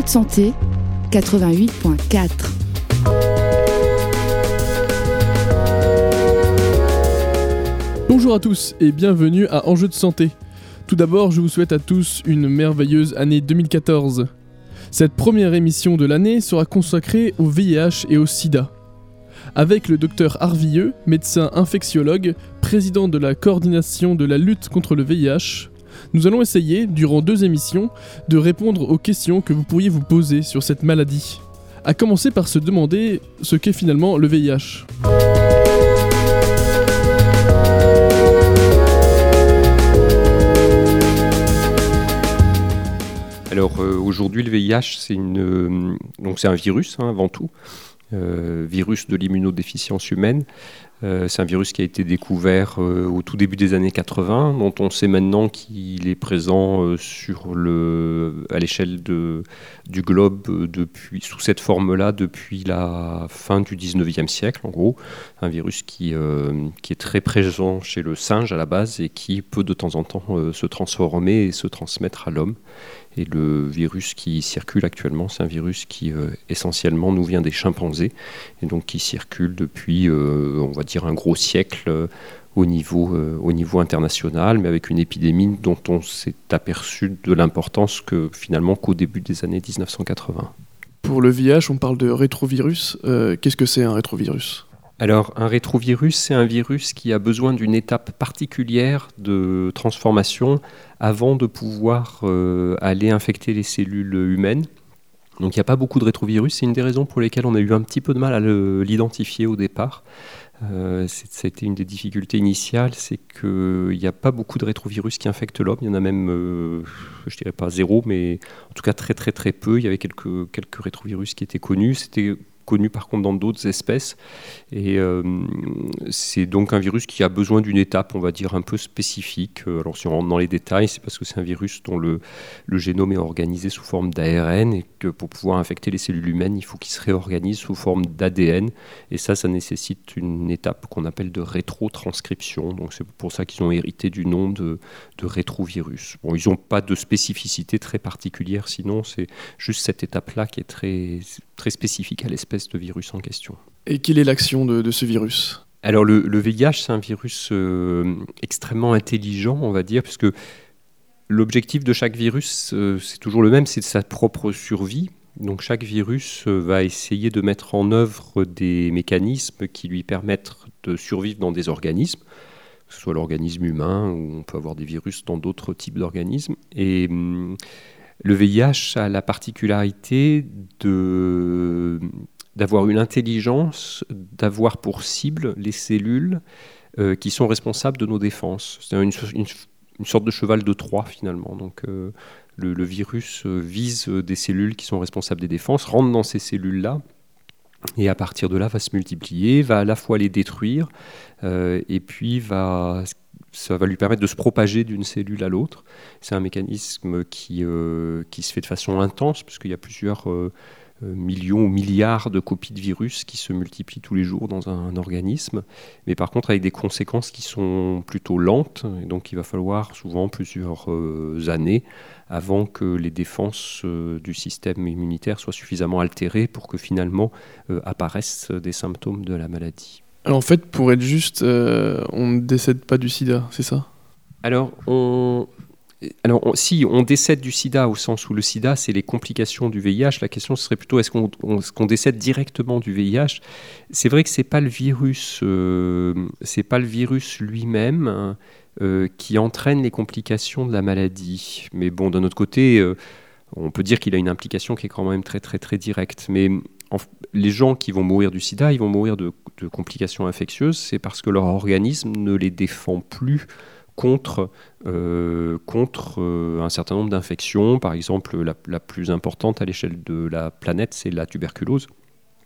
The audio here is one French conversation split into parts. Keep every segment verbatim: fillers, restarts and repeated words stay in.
Enjeux de santé, quatre-vingt-huit virgule quatre. Bonjour à tous et bienvenue à Enjeux de santé. Tout d'abord, je vous souhaite à tous une merveilleuse année deux mille quatorze. Cette première émission de l'année sera consacrée au V I H et au sida. Avec le docteur Arvilleux, médecin infectiologue, président de la coordination de la lutte contre le V I H, nous allons essayer, durant deux émissions, de répondre aux questions que vous pourriez vous poser sur cette maladie. À commencer par se demander ce qu'est finalement le V I H. Alors euh, aujourd'hui le V I H c'est, une, euh, donc, c'est un virus hein, avant tout, euh, virus de l'immunodéficience humaine. Euh, c'est un virus qui a été découvert euh, au tout début des années quatre-vingts, dont on sait maintenant qu'il est présent euh, sur le, à l'échelle de, du globe euh, depuis, sous cette forme-là depuis la fin du dix-neuvième siècle, en gros. Un virus qui, euh, qui est très présent chez le singe à la base et qui peut de temps en temps euh, se transformer et se transmettre à l'homme. Et le virus qui circule actuellement, c'est un virus qui euh, essentiellement nous vient des chimpanzés et donc qui circule depuis, euh, on va dire, un gros siècle euh, au niveau, euh, au niveau international, mais avec une épidémie dont on s'est aperçu de l'importance que finalement qu'au début des années dix-neuf cent quatre-vingts. Pour le V I H, on parle de rétrovirus. Euh, qu'est-ce que c'est un rétrovirus ? Alors, un rétrovirus, c'est un virus qui a besoin d'une étape particulière de transformation avant de pouvoir euh, aller infecter les cellules humaines. Donc, il n'y a pas beaucoup de rétrovirus. C'est une des raisons pour lesquelles on a eu un petit peu de mal à le, l'identifier au départ. Euh, c'était une des difficultés initiales, c'est qu'il n'y a pas beaucoup de rétrovirus qui infectent l'homme. Il y en a même, euh, je dirais pas zéro, mais en tout cas très très très peu. Il y avait quelques, quelques rétrovirus qui étaient connus. C'était connu par contre dans d'autres espèces et euh, c'est donc un virus qui a besoin d'une étape on va dire un peu spécifique. Alors si on rentre dans les détails, c'est parce que c'est un virus dont le, le génome est organisé sous forme d'A R N et que pour pouvoir infecter les cellules humaines il faut qu'il se réorganise sous forme d'A D N et ça ça nécessite une étape qu'on appelle de rétrotranscription, donc c'est pour ça qu'ils ont hérité du nom de, de rétrovirus. Bon, ils n'ont pas de spécificité très particulière, sinon c'est juste cette étape là qui est très, très spécifique à l'espèce de virus en question. Et quelle est l'action de, de ce virus ? Alors le, le V I H, c'est un virus euh, extrêmement intelligent, on va dire, puisque l'objectif de chaque virus, euh, c'est toujours le même, c'est sa propre survie. Donc chaque virus euh, va essayer de mettre en œuvre des mécanismes qui lui permettent de survivre dans des organismes, que ce soit l'organisme humain, ou on peut avoir des virus dans d'autres types d'organismes. Et hum, le V I H a la particularité de... d'avoir une intelligence, d'avoir pour cible les cellules euh, qui sont responsables de nos défenses. C'est une, une, une sorte de cheval de Troie finalement. Donc euh, le, le virus euh, vise des cellules qui sont responsables des défenses, rentre dans ces cellules-là, et à partir de là va se multiplier, va à la fois les détruire, euh, et puis va... ça va lui permettre de se propager d'une cellule à l'autre. C'est un mécanisme qui, euh, qui se fait de façon intense, puisqu'il y a plusieurs... Euh, millions ou milliards de copies de virus qui se multiplient tous les jours dans un, un organisme, mais par contre avec des conséquences qui sont plutôt lentes, et donc il va falloir souvent plusieurs euh, années avant que les défenses euh, du système immunitaire soient suffisamment altérées pour que finalement euh, apparaissent des symptômes de la maladie. Alors en fait, pour être juste, euh, on ne décède pas du sida, c'est ça ? Alors, on... Alors, on, si on décède du sida au sens où le sida, c'est les complications du V I H, la question serait plutôt est-ce qu'on, on, est-ce qu'on décède directement du V I H ? C'est vrai que c'est pas le virus, euh, c'est pas le virus lui-même hein, euh, qui entraîne les complications de la maladie. Mais bon, d'un autre côté, euh, on peut dire qu'il a une implication qui est quand même très très très directe. Mais en, les gens qui vont mourir du sida, ils vont mourir de, de complications infectieuses, c'est parce que leur organisme ne les défend plus contre, euh, contre euh, un certain nombre d'infections. Par exemple, la, la plus importante à l'échelle de la planète, c'est la tuberculose,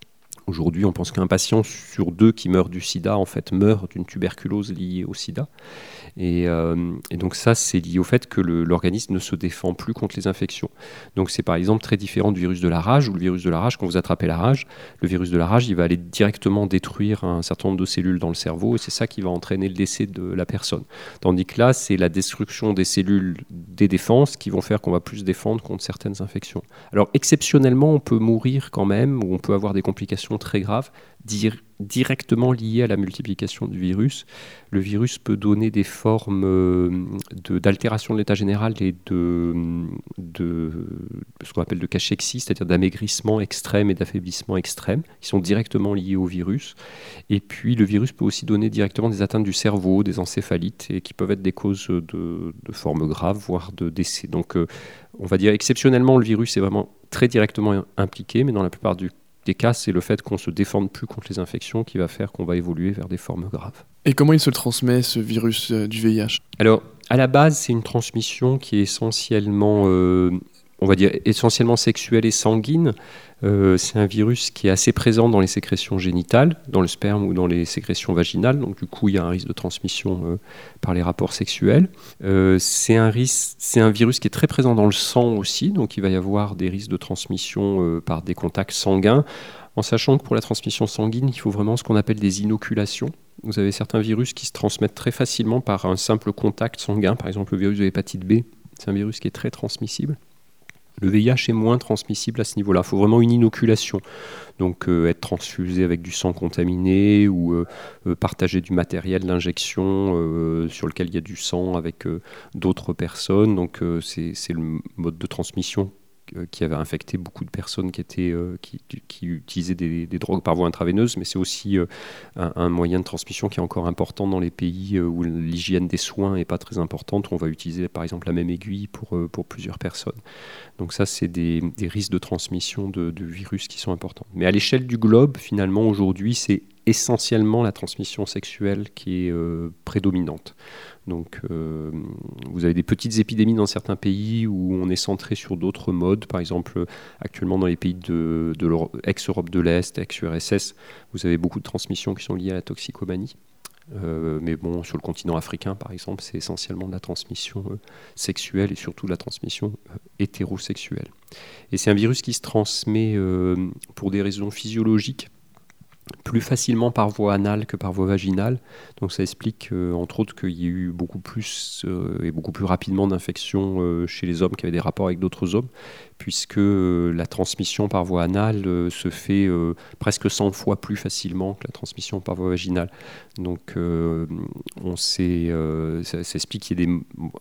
Aujourd'hui, on pense qu'un patient sur deux qui meurt du sida, en fait, meurt d'une tuberculose liée au sida. Et, euh, et donc ça, c'est lié au fait que le, l'organisme ne se défend plus contre les infections. Donc c'est par exemple très différent du virus de la rage, où le virus de la rage, quand vous attrapez la rage, le virus de la rage, il va aller directement détruire un certain nombre de cellules dans le cerveau, et c'est ça qui va entraîner le décès de la personne. Tandis que là, c'est la destruction des cellules des défenses qui vont faire qu'on va plus se défendre contre certaines infections. Alors exceptionnellement, on peut mourir quand même, ou on peut avoir des complications très graves, dire, directement liées à la multiplication du virus. Le virus peut donner des formes euh, de, d'altération de l'état général et de, de ce qu'on appelle de cachexie, c'est-à-dire d'amaigrissement extrême et d'affaiblissement extrême, qui sont directement liés au virus. Et puis le virus peut aussi donner directement des atteintes du cerveau, des encéphalites, et qui peuvent être des causes de, de formes graves, voire de décès. Donc euh, on va dire exceptionnellement, le virus est vraiment très directement impliqué, mais dans la plupart du des cas, c'est le fait qu'on ne se défende plus contre les infections qui va faire qu'on va évoluer vers des formes graves. Et comment il se transmet, ce virus euh, du V I H ? Alors, à la base, c'est une transmission qui est essentiellement, euh, on va dire, essentiellement sexuelle et sanguine. Euh, c'est un virus qui est assez présent dans les sécrétions génitales, dans le sperme ou dans les sécrétions vaginales. Donc, du coup, il y a un risque de transmission euh, par les rapports sexuels. Euh, c'est un risque, c'est un virus qui est très présent dans le sang aussi. Donc, il va y avoir des risques de transmission euh, par des contacts sanguins. En sachant que pour la transmission sanguine, il faut vraiment ce qu'on appelle des inoculations. Vous avez certains virus qui se transmettent très facilement par un simple contact sanguin. Par exemple, le virus de l'hépatite B, c'est un virus qui est très transmissible. Le V I H est moins transmissible à ce niveau-là. Il faut vraiment une inoculation. Donc euh, être transfusé avec du sang contaminé ou euh, euh, partager du matériel d'injection euh, sur lequel il y a du sang avec euh, d'autres personnes. Donc euh, c'est, c'est le mode de transmission qui avait infecté beaucoup de personnes qui, étaient, euh, qui, qui utilisaient des, des drogues par voie intraveineuse, mais c'est aussi euh, un, un moyen de transmission qui est encore important dans les pays euh, où l'hygiène des soins n'est pas très importante, où on va utiliser par exemple la même aiguille pour, euh, pour plusieurs personnes. Donc ça, c'est des, des risques de transmission de, de virus qui sont importants. Mais à l'échelle du globe, finalement, aujourd'hui, c'est essentiellement la transmission sexuelle qui est euh, prédominante. Donc, euh, vous avez des petites épidémies dans certains pays où on est centré sur d'autres modes. Par exemple, actuellement dans les pays de, de ex-Europe de l'Est, ex-U R S S, vous avez beaucoup de transmissions qui sont liées à la toxicomanie. Euh, mais bon, sur le continent africain, par exemple, c'est essentiellement de la transmission euh, sexuelle et surtout de la transmission euh, hétérosexuelle. Et c'est un virus qui se transmet euh, pour des raisons physiologiques plus facilement par voie anale que par voie vaginale. Donc ça explique euh, entre autres qu'il y a eu beaucoup plus euh, et beaucoup plus rapidement d'infections euh, chez les hommes qui avaient des rapports avec d'autres hommes, puisque euh, la transmission par voie anale euh, se fait euh, presque cent fois plus facilement que la transmission par voie vaginale. Donc euh, on sait, euh, ça, ça explique qu'il y a, des,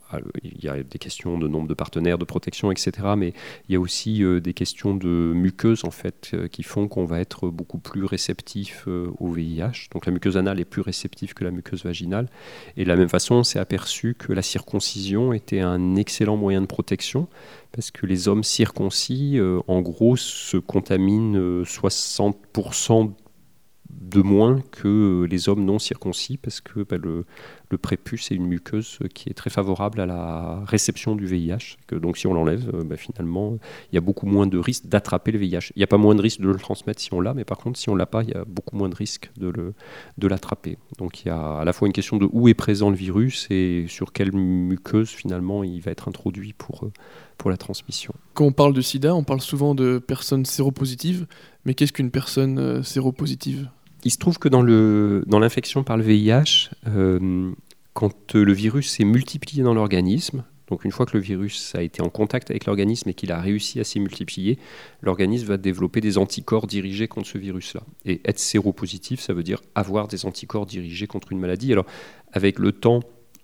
il y a des questions de nombre de partenaires, de protection, et cetera. Mais il y a aussi euh, des questions de muqueuse en fait, euh, qui font qu'on va être beaucoup plus réceptif au V I H. Donc la muqueuse anale est plus réceptive que la muqueuse vaginale. Et de la même façon, on s'est aperçu que la circoncision était un excellent moyen de protection parce que les hommes circoncis, euh, en gros, se contaminent euh, soixante pour cent de moins que les hommes non circoncis parce que bah, le, le prépuce est une muqueuse qui est très favorable à la réception du V I H. Que, donc si on l'enlève, bah, finalement, il y a beaucoup moins de risques d'attraper le V I H. Il n'y a pas moins de risques de le transmettre si on l'a, mais par contre, si on ne l'a pas, il y a beaucoup moins de risques de, le, de l'attraper. Donc il y a à la fois une question de où est présent le virus et sur quelle muqueuse, finalement, il va être introduit pour, pour la transmission. Quand on parle de sida, on parle souvent de personnes séropositives, mais qu'est-ce qu'une personne euh, séropositive ? Il se trouve que dans, le, dans l'infection par le V I H, euh, quand le virus s'est multiplié dans l'organisme, donc une fois que le virus a été en contact avec l'organisme et qu'il a réussi à s'y multiplier, l'organisme va développer des anticorps dirigés contre ce virus-là. Et être séropositif, ça veut dire avoir des anticorps dirigés contre une maladie. Alors, avec le temps,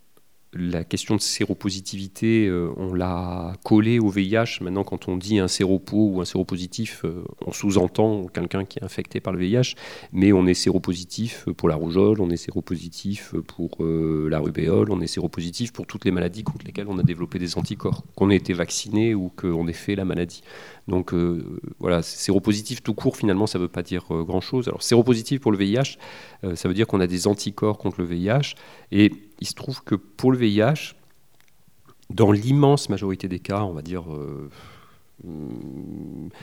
la question de séropositivité, euh, on l'a collée au V I H. Maintenant, quand on dit un séropo ou un séropositif, euh, on sous-entend quelqu'un qui est infecté par le V I H, mais on est séropositif pour la rougeole, on est séropositif pour euh, la rubéole, on est séropositif pour toutes les maladies contre lesquelles on a développé des anticorps, qu'on ait été vacciné ou qu'on ait fait la maladie. Donc euh, voilà, séropositif tout court, finalement, ça ne veut pas dire euh, grand-chose. Alors séropositif pour le V I H, euh, ça veut dire qu'on a des anticorps contre le V I H, et il se trouve que pour le V I H, dans l'immense majorité des cas, on va dire, euh,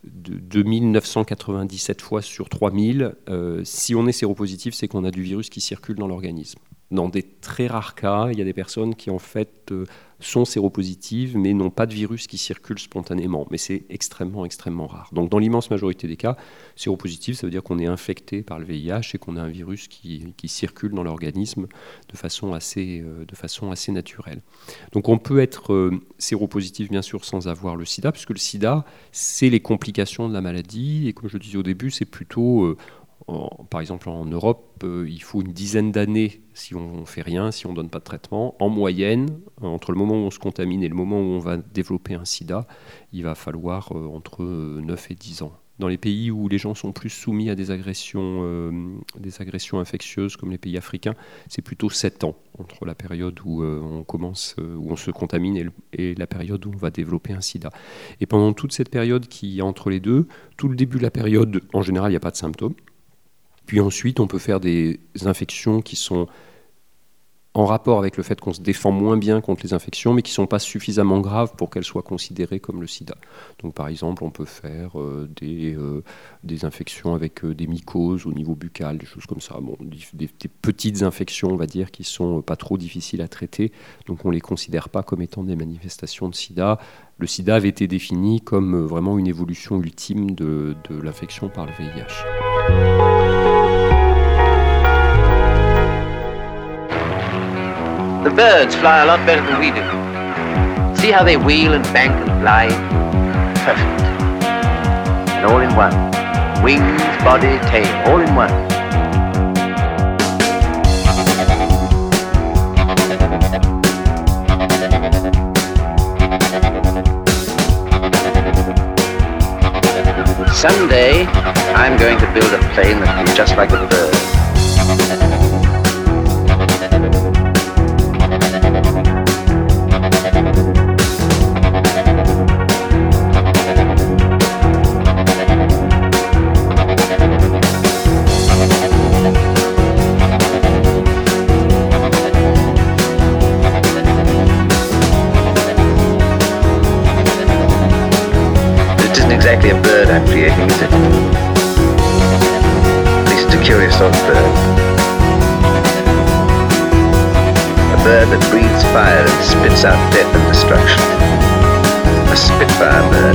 de deux mille neuf cent quatre-vingt-dix-sept fois sur trois mille. Euh, si on est séropositif, c'est qu'on a du virus qui circule dans l'organisme. Dans des très rares cas, il y a des personnes qui en fait euh, sont séropositives mais n'ont pas de virus qui circule spontanément. Mais c'est extrêmement, extrêmement rare. Donc dans l'immense majorité des cas, séropositif, ça veut dire qu'on est infecté par le V I H et qu'on a un virus qui, qui circule dans l'organisme de façon assez, euh, de façon assez naturelle. Donc on peut être euh, séropositif bien sûr sans avoir le sida, puisque le sida, c'est les complications de la maladie. Et comme je le disais au début, c'est plutôt... Euh, En, par exemple, en Europe, euh, il faut une dizaine d'années si on ne fait rien, si on ne donne pas de traitement. En moyenne, entre le moment où on se contamine et le moment où on va développer un sida, il va falloir euh, entre neuf et dix ans. Dans les pays où les gens sont plus soumis à des agressions, euh, des agressions infectieuses, comme les pays africains, c'est plutôt sept ans entre la période où euh, on commence, euh, où on se contamine et, le, et la période où on va développer un sida. Et pendant toute cette période qui est entre les deux, tout le début de la période, en général, il n'y a pas de symptômes. Puis ensuite, on peut faire des infections qui sont en rapport avec le fait qu'on se défend moins bien contre les infections, mais qui ne sont pas suffisamment graves pour qu'elles soient considérées comme le sida. Donc par exemple, on peut faire euh, des, euh, des infections avec euh, des mycoses au niveau buccal, des choses comme ça. Bon, des, des petites infections, on va dire, qui ne sont pas trop difficiles à traiter. Donc on ne les considère pas comme étant des manifestations de sida. Le sida avait été défini comme euh, vraiment une évolution ultime de, de l'infection par le V I H. The birds fly a lot better than we do. See how they wheel and bank and fly? Perfect. And all in one. Wings, body, tail, all in one. Someday, I'm going to build a plane that will be just like a bird. Exactly a bird I'm creating, is it? At least it's a curious sort of bird. A bird that breathes fire and spits out death and destruction. A Spitfire bird.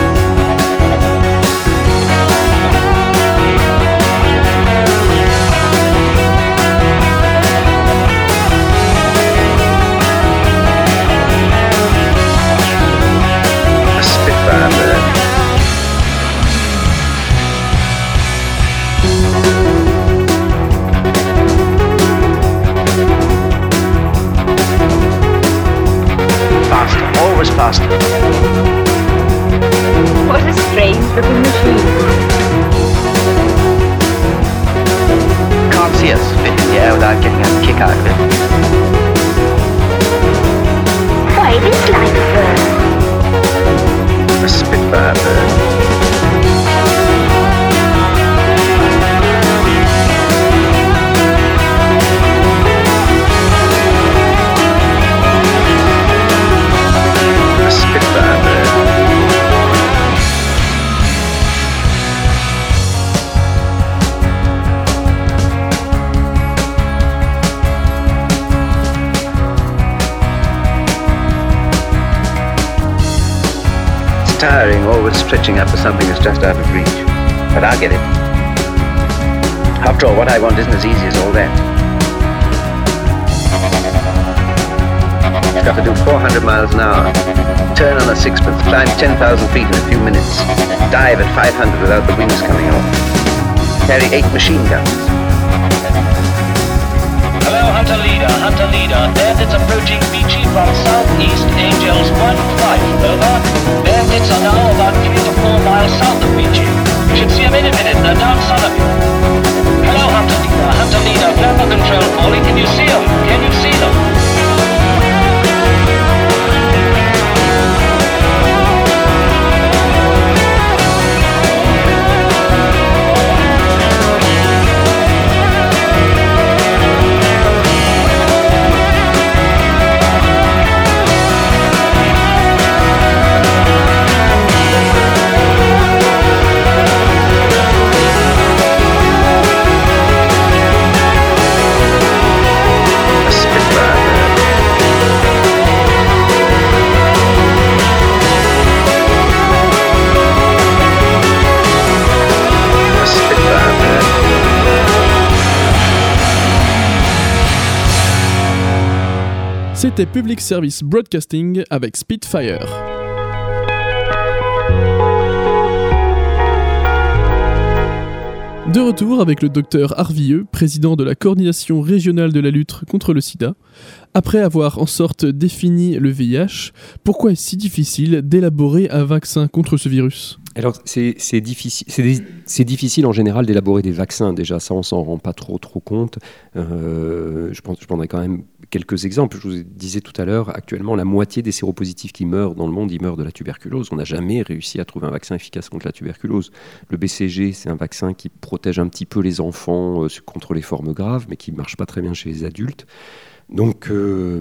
A Spitfire bird. Faster, always faster. What a strange little machine. Can't see us fit in the air without getting a kick out of it. Why, this like a bird. A Spitfire bird. Tiring, always stretching up for something that's just out of reach. But I'll get it. After all, what I want isn't as easy as all that. You've got to do four hundred miles an hour, turn on a sixpence, climb ten thousand feet in a few minutes, dive at five hundred without the wings coming off, carry eight machine guns. Hello, Hunter Leader, Hunter Leader. Bandits approaching Beachy from southeast, Angels one five, over. Bandits are now about three to four miles south of Beachy. You should see them in a minute, they're down south of you. Hello, Hunter Leader, Hunter Leader. Flamber control calling, can you see them? Can you see them? C'était Public Service Broadcasting avec Spitfire. De retour avec le docteur Arvieux, président de la coordination régionale de la lutte contre le sida. Après avoir en sorte défini le V I H, pourquoi est-ce si difficile d'élaborer un vaccin contre ce virus ? Alors, c'est, c'est, difficile, c'est, des, c'est difficile en général d'élaborer des vaccins. Déjà, ça, on s'en rend pas trop, trop compte. Euh, je, pense, je prendrai quand même quelques exemples. Je vous disais tout à l'heure, actuellement, la moitié des séropositifs qui meurent dans le monde, ils meurent de la tuberculose. On n'a jamais réussi à trouver un vaccin efficace contre la tuberculose. Le B C G, c'est un vaccin qui protège un petit peu les enfants euh, contre les formes graves, mais qui ne marche pas très bien chez les adultes. Donc, euh,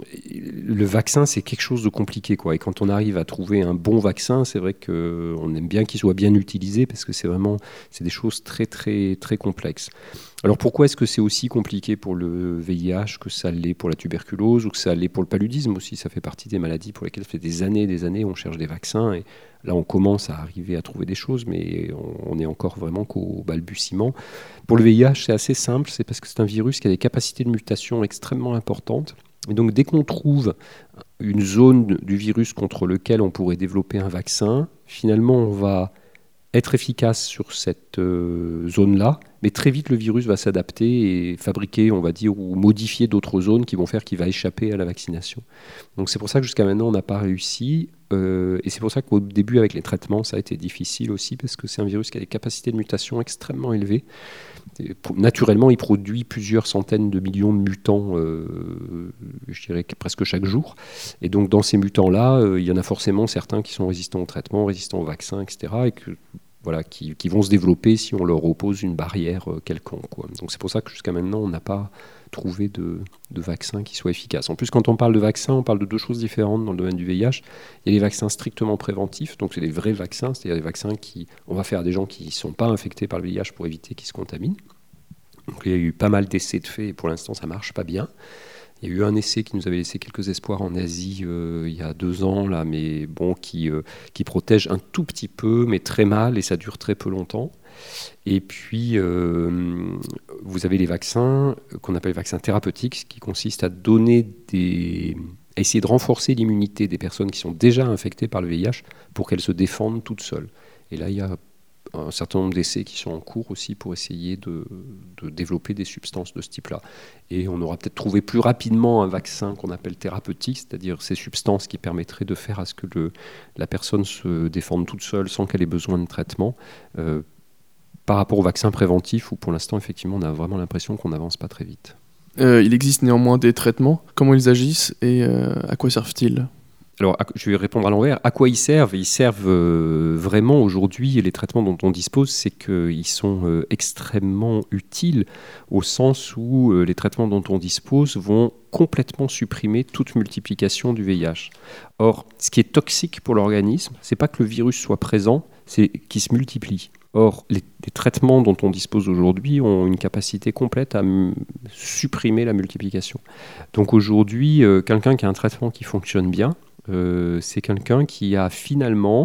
le vaccin, c'est quelque chose de compliqué, quoi. Et quand on arrive à trouver un bon vaccin, c'est vrai qu'on aime bien qu'il soit bien utilisé parce que c'est vraiment c'est des choses très, très, très complexes. Alors, pourquoi est-ce que c'est aussi compliqué pour le V I H que ça l'est pour la tuberculose ou que ça l'est pour le paludisme aussi ? Ça fait partie des maladies pour lesquelles ça fait des années et des années on cherche des vaccins. Et là, on commence à arriver à trouver des choses, mais on est encore vraiment qu'au balbutiement. Pour le V I H, c'est assez simple. C'est parce que c'est un virus qui a des capacités de mutation extrêmement importantes. Et donc, dès qu'on trouve une zone du virus contre lequel on pourrait développer un vaccin, finalement, on va être efficace sur cette euh, zone-là, mais très vite, le virus va s'adapter et fabriquer, on va dire, ou modifier d'autres zones qui vont faire qu'il va échapper à la vaccination. Donc, c'est pour ça que jusqu'à maintenant, on n'a pas réussi. Euh, et c'est pour ça qu'au début, avec les traitements, ça a été difficile aussi, parce que c'est un virus qui a des capacités de mutation extrêmement élevées. Et pour, naturellement, il produit plusieurs centaines de millions de mutants, euh, je dirais presque chaque jour. Et donc, dans ces mutants-là, euh, il y en a forcément certains qui sont résistants au traitement, résistants au vaccin, et cetera. Et que, voilà, qui, qui vont se développer si on leur oppose une barrière euh, quelconque, quoi. Donc, c'est pour ça que jusqu'à maintenant, on n'a pas trouvé de, de vaccin qui soit efficace. En plus, quand on parle de vaccin, on parle de deux choses différentes dans le domaine du V I H. Il y a les vaccins strictement préventifs, donc c'est des vrais vaccins, c'est-à-dire des vaccins qui on va faire à des gens qui ne sont pas infectés par le V I H pour éviter qu'ils se contaminent. Donc, il y a eu pas mal d'essais de faits et pour l'instant, ça ne marche pas bien. Il y a eu un essai qui nous avait laissé quelques espoirs en Asie euh, il y a deux ans, là, mais bon, qui, euh, qui protège un tout petit peu, mais très mal, et ça dure très peu longtemps. Et puis, euh, vous avez les vaccins qu'on appelle les vaccins thérapeutiques, qui consistent à donner des... à essayer de renforcer l'immunité des personnes qui sont déjà infectées par le V I H pour qu'elles se défendent toutes seules. Et là, il y a un certain nombre d'essais qui sont en cours aussi pour essayer de, de développer des substances de ce type-là. Et on aura peut-être trouvé plus rapidement un vaccin qu'on appelle thérapeutique, c'est-à-dire ces substances qui permettraient de faire à ce que le, la personne se défende toute seule sans qu'elle ait besoin de traitement, euh, par rapport au vaccin préventif où pour l'instant, effectivement, on a vraiment l'impression qu'on n'avance pas très vite. Euh, il existe néanmoins des traitements. Comment ils agissent et euh, à quoi servent-ils ? Alors, je vais répondre à l'envers. À quoi ils servent ? Ils servent euh, vraiment aujourd'hui, les traitements dont on dispose, c'est qu'ils sont euh, extrêmement utiles au sens où euh, les traitements dont on dispose vont complètement supprimer toute multiplication du V I H. Or, ce qui est toxique pour l'organisme, c'est pas que le virus soit présent, c'est qu'il se multiplie. Or, les, les traitements dont on dispose aujourd'hui ont une capacité complète à m- supprimer la multiplication. Donc aujourd'hui, euh, quelqu'un qui a un traitement qui fonctionne bien, euh, c'est quelqu'un qui a finalement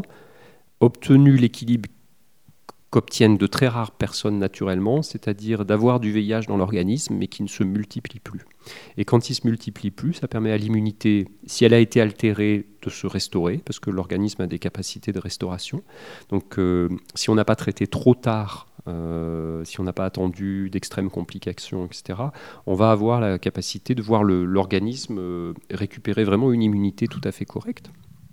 obtenu l'équilibre qu'obtiennent de très rares personnes naturellement, c'est-à-dire d'avoir du V I H dans l'organisme, mais qui ne se multiplie plus. Et quand il ne se multiplie plus, ça permet à l'immunité, si elle a été altérée, de se restaurer, parce que l'organisme a des capacités de restauration. Donc, euh, si on n'a pas traité trop tard, euh, si on n'a pas attendu d'extrêmes complications, et cetera, on va avoir la capacité de voir le, l'organisme euh, récupérer vraiment une immunité tout à fait correcte.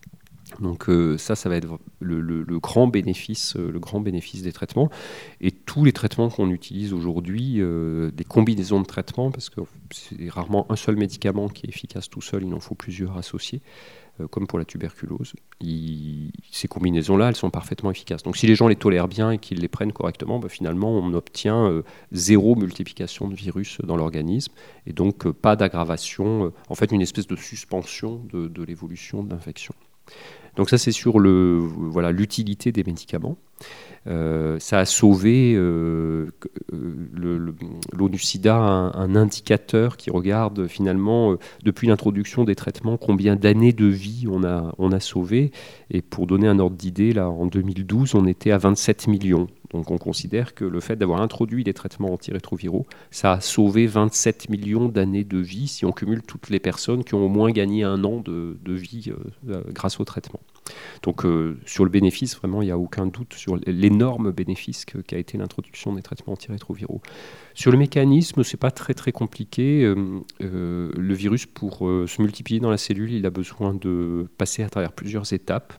Donc euh, ça, ça va être le, le, le, grand bénéfice, euh, le grand bénéfice des traitements. Et tous les traitements qu'on utilise aujourd'hui, euh, des combinaisons de traitements, parce que c'est rarement un seul médicament qui est efficace tout seul, il en faut plusieurs associés, euh, comme pour la tuberculose. Il, ces combinaisons-là, elles sont parfaitement efficaces. Donc si les gens les tolèrent bien et qu'ils les prennent correctement, bah, finalement, on obtient euh, zéro multiplication de virus dans l'organisme, et donc euh, pas d'aggravation, euh, en fait une espèce de suspension de, de l'évolution de l'infection. Donc ça, c'est sur le, voilà, l'utilité des médicaments. Euh, ça a sauvé euh, le, le, l'ONU-SIDA, un, un indicateur qui regarde finalement, euh, depuis l'introduction des traitements, combien d'années de vie on a, on a sauvé. Et pour donner un ordre d'idée, là, en deux mille douze, on était à vingt-sept millions. Donc on considère que le fait d'avoir introduit des traitements antirétroviraux, ça a sauvé vingt-sept millions d'années de vie si on cumule toutes les personnes qui ont au moins gagné un an de, de vie euh, grâce au traitement. Donc euh, sur le bénéfice, vraiment, il n'y a aucun doute sur l'énorme bénéfice que, qu'a été l'introduction des traitements antirétroviraux. Sur le mécanisme, ce n'est pas très très compliqué. Euh, euh, le virus, pour euh, se multiplier dans la cellule, il a besoin de passer à travers plusieurs étapes.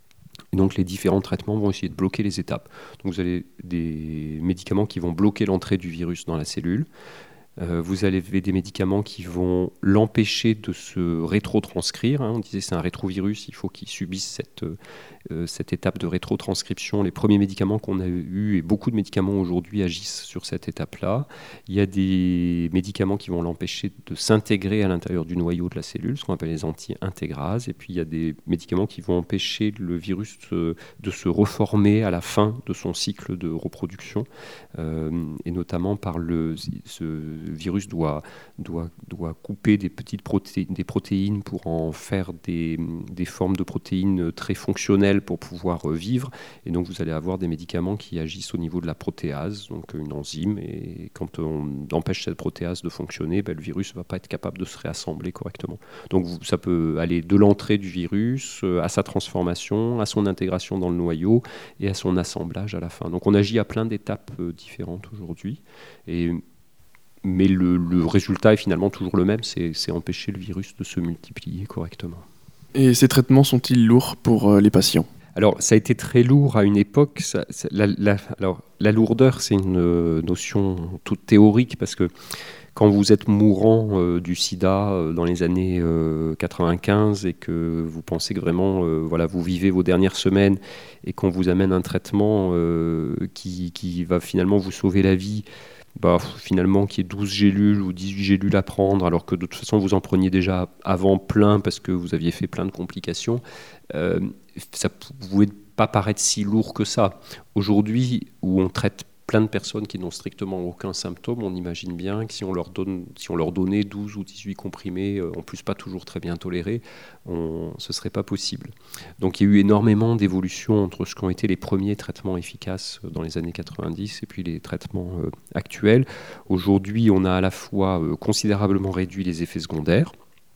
Et donc les différents traitements vont essayer de bloquer les étapes. Donc vous avez des médicaments qui vont bloquer l'entrée du virus dans la cellule. Euh, vous avez des médicaments qui vont l'empêcher de se rétrotranscrire. Hein. On disait que c'est un rétrovirus, il faut qu'il subisse cette, euh, cette étape de rétrotranscription. Les premiers médicaments qu'on a eus, et beaucoup de médicaments aujourd'hui agissent sur cette étape-là. Il y a des médicaments qui vont l'empêcher de s'intégrer à l'intérieur du noyau de la cellule, ce qu'on appelle les anti-intégrases. Et puis il y a des médicaments qui vont empêcher le virus de, de se reformer à la fin de son cycle de reproduction, euh, et notamment par le... Ce, Le virus doit, doit, doit couper des petites protéines, des protéines pour en faire des, des formes de protéines très fonctionnelles pour pouvoir vivre. Et donc, vous allez avoir des médicaments qui agissent au niveau de la protéase, donc une enzyme. Et quand on empêche cette protéase de fonctionner, ben, le virus ne va pas être capable de se réassembler correctement. Donc, vous, ça peut aller de l'entrée du virus à sa transformation, à son intégration dans le noyau et à son assemblage à la fin. Donc, on agit à plein d'étapes différentes aujourd'hui. Et Mais le, le résultat est finalement toujours le même, c'est, c'est empêcher le virus de se multiplier correctement. Et ces traitements sont-ils lourds pour euh, les patients ? Alors, ça a été très lourd à une époque. Ça, ça, la, la, alors, la lourdeur, c'est une euh, notion toute théorique, parce que quand vous êtes mourant euh, du sida euh, dans les années euh, quatre-vingt-quinze et que vous pensez que vraiment, euh, voilà, vous vivez vos dernières semaines et qu'on vous amène un traitement euh, qui, qui va finalement vous sauver la vie, bah, finalement qu'il y ait douze gélules ou dix-huit gélules à prendre, alors que de toute façon vous en preniez déjà avant plein parce que vous aviez fait plein de complications, euh, ça ne pouvait pas paraître si lourd que ça. Aujourd'hui, où on traite plein de personnes qui n'ont strictement aucun symptôme, on imagine bien que si on leur, donne, si on leur donnait douze ou dix-huit comprimés, en plus pas toujours très bien tolérés, on, ce ne serait pas possible. Donc il y a eu énormément d'évolutions entre ce qu'ont été les premiers traitements efficaces dans les années quatre-vingt-dix et puis les traitements euh, actuels. Aujourd'hui, on a à la fois euh, considérablement réduit les effets secondaires.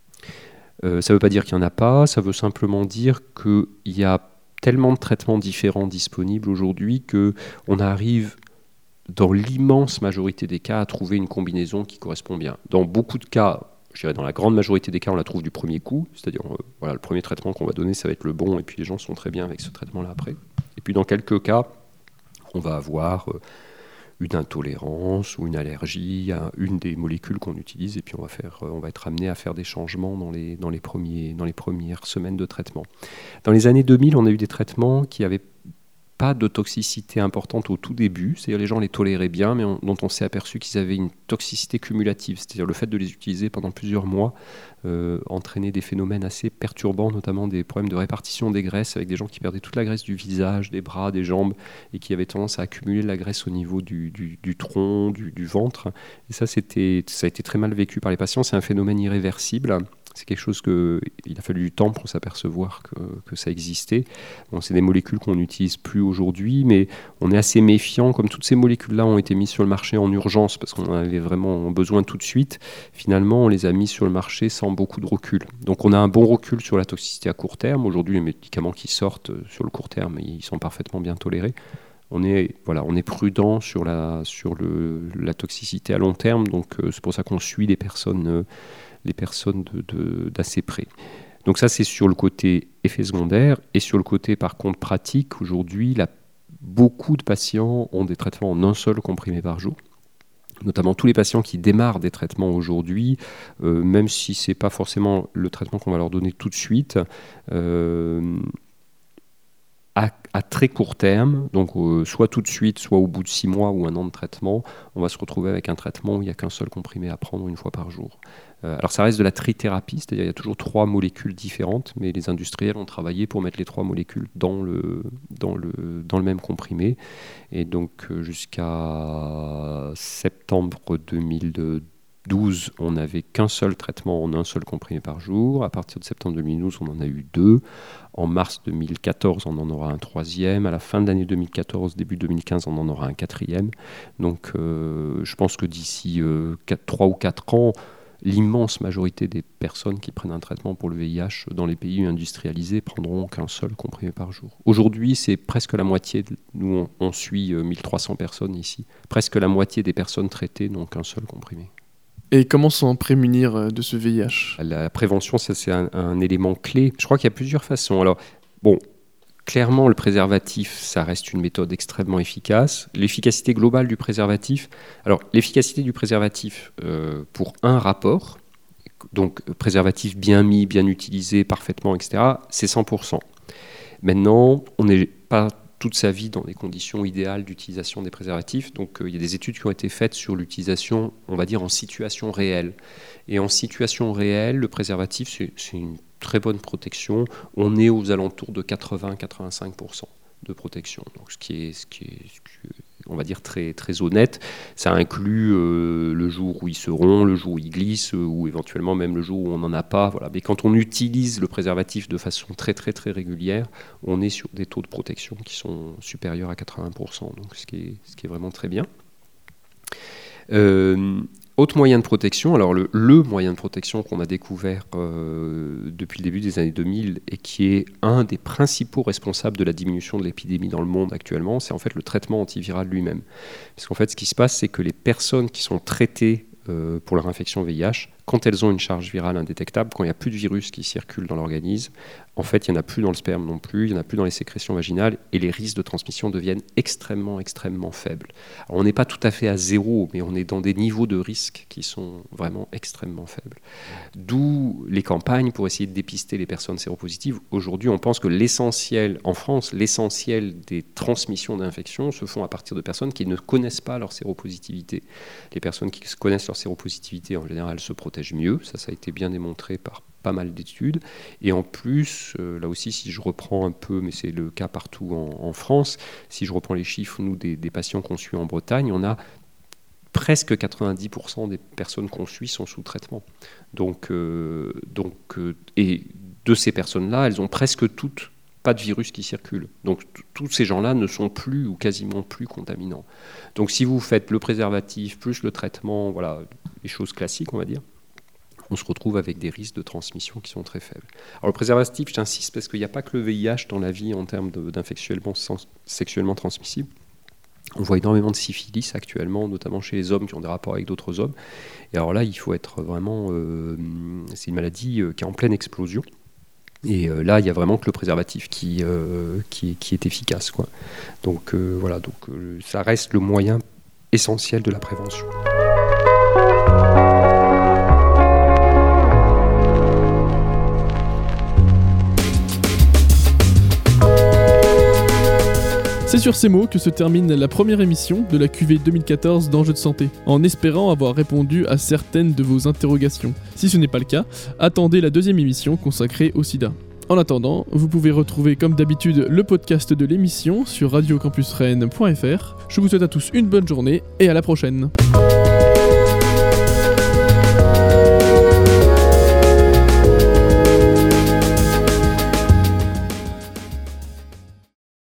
Euh, ça ne veut pas dire qu'il n'y en a pas, ça veut simplement dire qu'il y a tellement de traitements différents disponibles aujourd'hui qu'on arrive dans l'immense majorité des cas, à trouver une combinaison qui correspond bien. Dans beaucoup de cas, je dirais dans la grande majorité des cas, on la trouve du premier coup, c'est-à-dire euh, voilà, le premier traitement qu'on va donner, ça va être le bon, et puis les gens sont très bien avec ce traitement-là après. Et puis dans quelques cas, on va avoir euh, une intolérance ou une allergie à une des molécules qu'on utilise, et puis on va, faire, euh, on va être amené à faire des changements dans les, dans les, premiers, dans les premières semaines de traitement. Dans les années deux mille, on a eu des traitements qui avaient pas de toxicité importante au tout début, c'est-à-dire les gens les toléraient bien, mais on, dont on s'est aperçu qu'ils avaient une toxicité cumulative, c'est-à-dire le fait de les utiliser pendant plusieurs mois euh, entraînait des phénomènes assez perturbants, notamment des problèmes de répartition des graisses, avec des gens qui perdaient toute la graisse du visage, des bras, des jambes, et qui avaient tendance à accumuler la graisse au niveau du, du, du tronc, du, du ventre. Et ça, c'était, ça a été très mal vécu par les patients, c'est un phénomène irréversible. C'est quelque chose qu'il a fallu du temps pour s'apercevoir que, que ça existait. Bon, c'est des molécules qu'on n'utilise plus aujourd'hui, mais on est assez méfiant. Comme toutes ces molécules-là ont été mises sur le marché en urgence, parce qu'on en avait vraiment besoin tout de suite, finalement, on les a mis sur le marché sans beaucoup de recul. Donc on a un bon recul sur la toxicité à court terme. Aujourd'hui, les médicaments qui sortent sur le court terme, ils sont parfaitement bien tolérés. On est, voilà, on est prudent sur, la, sur le, la toxicité à long terme, donc euh, c'est pour ça qu'on suit les personnes... Euh, les personnes de, de, d'assez près. Donc ça, c'est sur le côté effet secondaire. Et sur le côté, par contre, pratique, aujourd'hui, la, beaucoup de patients ont des traitements en un seul comprimé par jour. Notamment tous les patients qui démarrent des traitements aujourd'hui, euh, même si ce n'est pas forcément le traitement qu'on va leur donner tout de suite, euh, à, à très court terme, donc euh, soit tout de suite, soit au bout de six mois ou un an de traitement, on va se retrouver avec un traitement où il n'y a qu'un seul comprimé à prendre une fois par jour. Euh, alors ça reste de la trithérapie, c'est-à-dire il y a toujours trois molécules différentes, mais les industriels ont travaillé pour mettre les trois molécules dans le, dans le, dans le même comprimé. Et donc euh, jusqu'à septembre deux mille douze, on n'avait qu'un seul traitement en un seul comprimé par jour. À partir de septembre deux mille douze, on en a eu deux. En mars deux mille quatorze, on en aura un troisième. À la fin de l'année deux mille quatorze, début deux mille quinze, on en aura un quatrième. Donc euh, je pense que d'ici euh, trois ou quatre ans, l'immense majorité des personnes qui prennent un traitement pour le V I H dans les pays industrialisés prendront qu'un seul comprimé par jour. Aujourd'hui, c'est presque la moitié, de, nous on, on suit mille trois cents personnes ici, presque la moitié des personnes traitées n'ont qu'un seul comprimé. Et comment s'en prémunir de ce V I H ? La prévention, ça c'est un, un élément clé. Je crois qu'il y a plusieurs façons. Alors, bon, clairement, le préservatif, ça reste une méthode extrêmement efficace. L'efficacité globale du préservatif, alors l'efficacité du préservatif euh, pour un rapport, donc préservatif bien mis, bien utilisé, parfaitement, et cetera, c'est cent pour cent. Maintenant, on n'est pas toute sa vie dans des conditions idéales d'utilisation des préservatifs. Donc euh, il y a des études qui ont été faites sur l'utilisation, on va dire, en situation réelle. Et en situation réelle, le préservatif, c'est, c'est une très bonne protection. On est aux alentours de quatre-vingts à quatre-vingt-cinq pour cent de protection. Donc ce qui est, ce qui est, ce qui est on va dire, très, très honnête. Ça inclut euh, le jour où ils se rompt, le jour où ils glissent, euh, ou éventuellement même le jour où on n'en a pas. Voilà. Mais quand on utilise le préservatif de façon très, très, très régulière, on est sur des taux de protection qui sont supérieurs à quatre-vingts pour cent, donc ce qui est, ce qui est vraiment très bien. Euh, Autre moyen de protection, alors le, le moyen de protection qu'on a découvert euh, depuis le début des années deux mille et qui est un des principaux responsables de la diminution de l'épidémie dans le monde actuellement, c'est en fait le traitement antiviral lui-même. Parce qu'en fait, ce qui se passe, c'est que les personnes qui sont traitées euh, pour leur infection V I H, quand elles ont une charge virale indétectable, quand il n'y a plus de virus qui circulent dans l'organisme, en fait, il n'y en a plus dans le sperme non plus, il n'y en a plus dans les sécrétions vaginales, et les risques de transmission deviennent extrêmement, extrêmement faibles. Alors, on n'est pas tout à fait à zéro, mais on est dans des niveaux de risque qui sont vraiment extrêmement faibles. D'où les campagnes pour essayer de dépister les personnes séropositives. Aujourd'hui, on pense que l'essentiel, en France, l'essentiel des transmissions d'infections se font à partir de personnes qui ne connaissent pas leur séropositivité. Les personnes qui connaissent leur séropositivité, en général, se protègent mieux. Ça, ça a été bien démontré par pas mal d'études. Et en plus, euh, là aussi, si je reprends un peu, mais c'est le cas partout en, en France, si je reprends les chiffres, nous, des, des patients qu'on suit en Bretagne, on a presque quatre-vingt-dix pour cent des personnes qu'on suit sont sous traitement. Donc, euh, donc, euh, et de ces personnes-là, elles ont presque toutes pas de virus qui circule. Donc t- tous ces gens-là ne sont plus ou quasiment plus contaminants. Donc si vous faites le préservatif plus le traitement, voilà, les choses classiques, on va dire, on se retrouve avec des risques de transmission qui sont très faibles. Alors le préservatif, j'insiste, parce qu'il n'y a pas que le V I H dans la vie en termes de, d'infectiellement sexuellement transmissible. On voit énormément de syphilis actuellement, notamment chez les hommes qui ont des rapports avec d'autres hommes. Et alors là, il faut être vraiment... Euh, c'est une maladie euh, qui est en pleine explosion. Et euh, là, il n'y a vraiment que le préservatif qui, euh, qui, qui est efficace, quoi. Donc euh, voilà, donc, euh, ça reste le moyen essentiel de la prévention. C'est sur ces mots que se termine la première émission de la Q V deux mille quatorze d'Enjeux de santé, en espérant avoir répondu à certaines de vos interrogations. Si ce n'est pas le cas, attendez la deuxième émission consacrée au sida. En attendant, vous pouvez retrouver comme d'habitude le podcast de l'émission sur radio campus rennes point f r. Je vous souhaite à tous une bonne journée et à la prochaine.